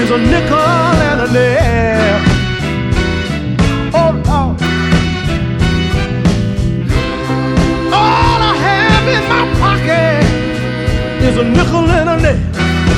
is a nickel and a nail. Oh Lord, all I have in my pocket is a nickel